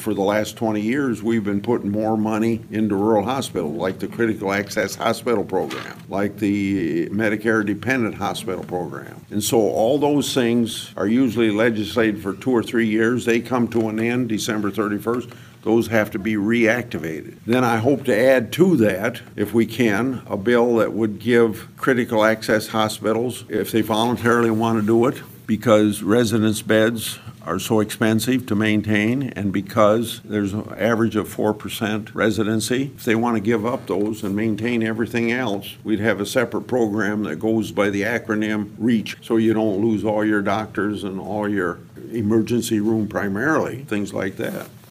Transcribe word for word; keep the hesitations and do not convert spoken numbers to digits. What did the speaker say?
for the last twenty years, we've been putting more money into rural hospitals, like the Critical Access Hospital Program, like the Medicare Dependent Hospital Program. And so all those things are usually legislated for two or three years. They come to an end December thirty-first. Those have to be reactivated. Then I hope to add to that, if we can, a bill that would give critical access hospitals, if they voluntarily want to do it, because residence beds are so expensive to maintain and because there's an average of four percent residency. If they want to give up those and maintain everything else, we'd have a separate program that goes by the acronym REACH, so you don't lose all your doctors and all your emergency room primarily, things like that.